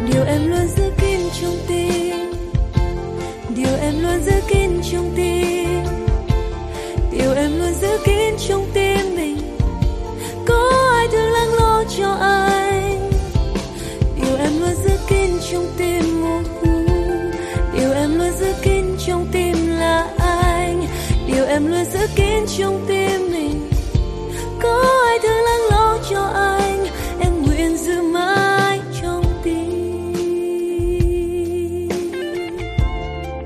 điều em luôn giữ kín trong tim, điều em luôn giữ kín trong tim, điều em luôn giữ kín trong tim mình. Có ai thường lắng lo cho anh, điều em luôn giữ kín trong tim. Điều em luôn giữ kín trong tim là anh, điều em luôn giữ kín trong tim.